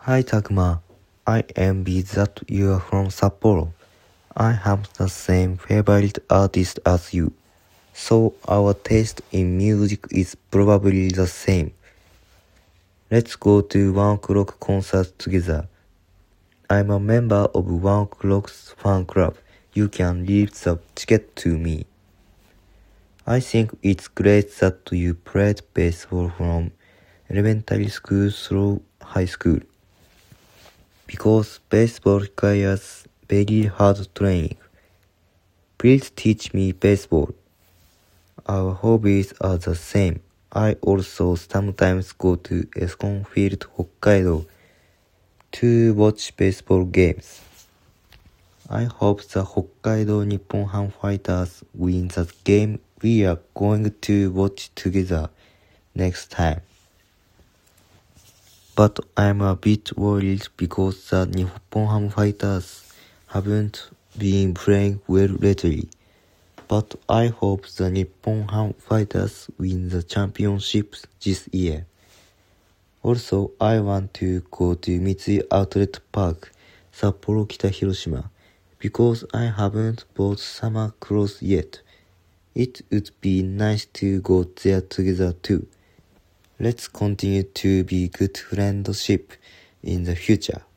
Hi Takuma, I envy that you are from Sapporo. I have the same favorite artist as you, so our taste in music is probably the same. Let's go to 1 o'clock concert together. I'm a member of 1 o'clock's fan club. You can leave the ticket to me. I think it's great that you played baseball from elementary school through high school. Because baseball requires very hard training. Please teach me baseball. Our hobbies are the same. I also sometimes go to Escon Field, Hokkaido to watch baseball games. I hope the Hokkaido Nippon Han Fighters win the game we are going to watch together next time. But I'm a bit worried because the Nippon Han Fighters haven't been playing well lately. But I hope the Nippon Han Fighters win the championship this year. Also, I want to go to Mitsui Outlet Park, Sapporo Kita Hiroshima, because I haven't bought summer clothes yet. It would be nice to go there together too. Let's continue to be good friendship in the future.